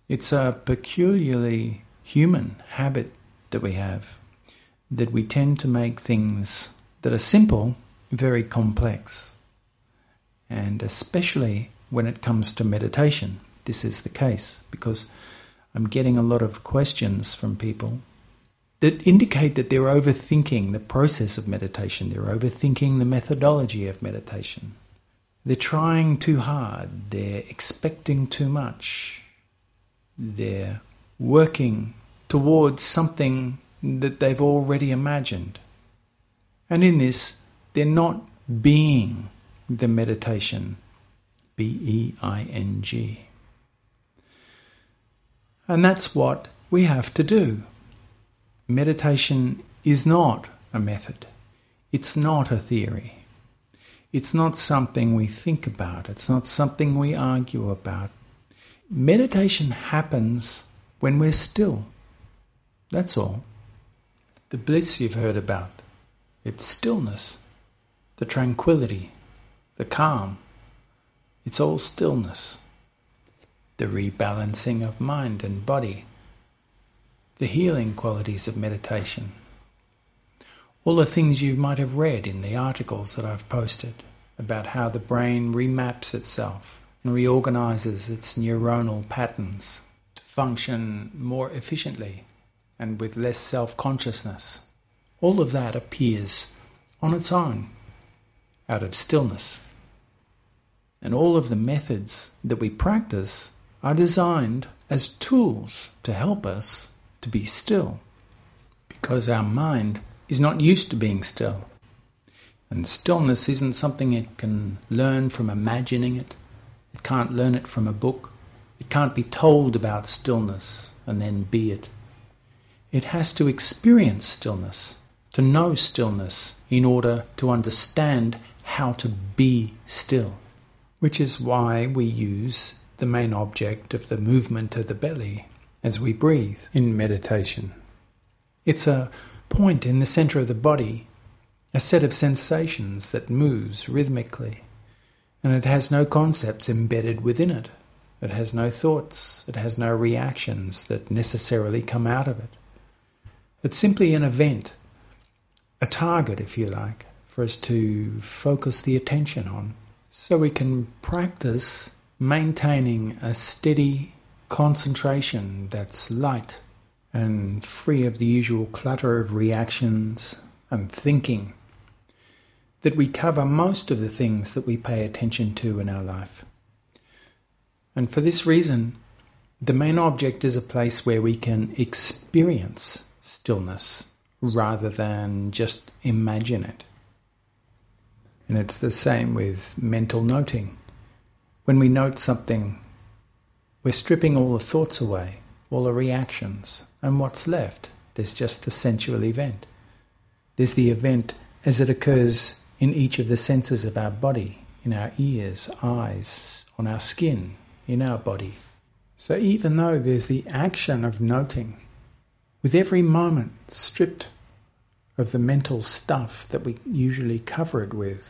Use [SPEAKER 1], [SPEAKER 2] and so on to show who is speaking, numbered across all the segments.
[SPEAKER 1] It's a peculiarly human habit that we have, that we tend to make things that are simple very complex. And especially when it comes to meditation, this is the case, because I'm getting a lot of questions from people that indicate that they're overthinking the process of meditation, they're overthinking the methodology of meditation. They're trying too hard, they're expecting too much, they're working towards something that they've already imagined. And in this, they're not being the meditation, B-E-I-N-G. And that's what we have to do. Meditation is not a method. It's not a theory. It's not something we think about. It's not something we argue about. Meditation happens when we're still. That's all. The bliss you've heard about, it's stillness, the tranquility, the calm. It's all stillness. The rebalancing of mind and body, the healing qualities of meditation. All the things you might have read in the articles that I've posted about how the brain remaps itself and reorganizes its neuronal patterns to function more efficiently and with less self-consciousness. All of that appears on its own, out of stillness. And all of the methods that we practice are designed as tools to help us to be still, because our mind is not used to being still. And stillness isn't something it can learn from imagining it. It can't learn it from a book. It can't be told about stillness and then be it. It has to experience stillness, to know stillness in order to understand how to be still, which is why we use the main object of the movement of the belly as we breathe in meditation. It's a point in the center of the body, a set of sensations that moves rhythmically, and it has no concepts embedded within it. It has no thoughts, it has no reactions that necessarily come out of it. It's simply an event, a target, if you like, for us to focus the attention on, so we can practice maintaining a steady concentration that's light and free of the usual clutter of reactions and thinking, that we cover most of the things that we pay attention to in our life. And for this reason, the main object is a place where we can experience stillness rather than just imagine it. And it's the same with mental noting. When we note something, we're stripping all the thoughts away, all the reactions, and what's left? There's just the sensual event. There's the event as it occurs in each of the senses of our body, in our ears, eyes, on our skin, in our body. So even though there's the action of noting, with every moment stripped of the mental stuff that we usually cover it with,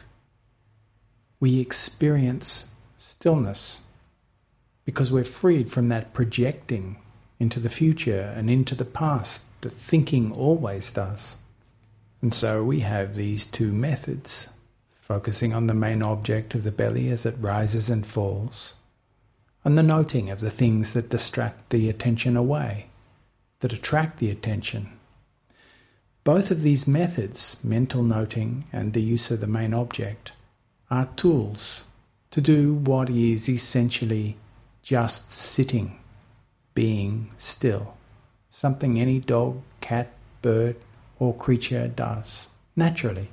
[SPEAKER 1] we experience stillness because we're freed from that projecting into the future and into the past that thinking always does. And so we have these two methods, focusing on the main object of the belly as it rises and falls, and the noting of the things that distract the attention away, that attract the attention. Both of these methods, mental noting and the use of the main object, are tools to do what is essentially just sitting, being still, something any dog, cat, bird, or creature does, naturally.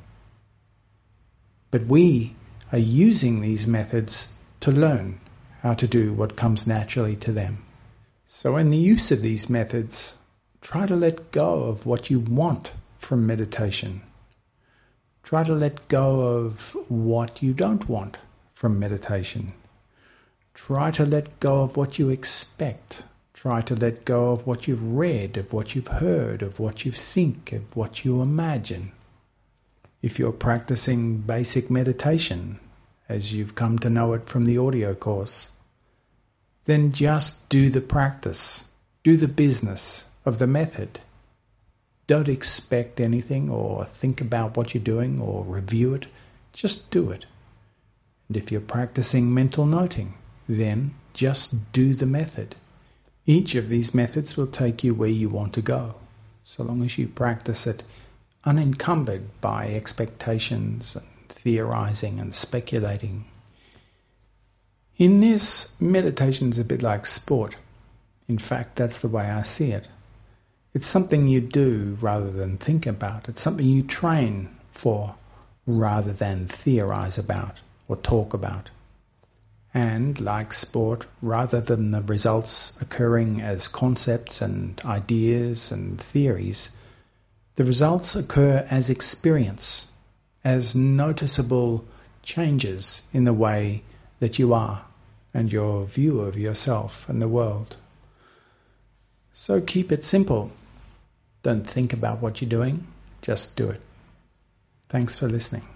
[SPEAKER 1] But we are using these methods to learn how to do what comes naturally to them. So in the use of these methods, try to let go of what you want from meditation. Try to let go of what you don't want from meditation. Try to let go of what you expect. Try to let go of what you've read, of what you've heard, of what you think, of what you imagine. If you're practicing basic meditation, as you've come to know it from the audio course, then just do the practice. Do the business of the method. Don't expect anything or think about what you're doing or review it. Just do it. And if you're practicing mental noting, then just do the method. Each of these methods will take you where you want to go, so long as you practice it unencumbered by expectations and theorizing and speculating. In this, meditation is a bit like sport. In fact, that's the way I see it. It's something you do rather than think about. It's something you train for rather than theorize about or talk about. And like sport, rather than the results occurring as concepts and ideas and theories, the results occur as experience, as noticeable changes in the way that you are and your view of yourself and the world. So keep it simple. Don't think about what you're doing, just do it. Thanks for listening.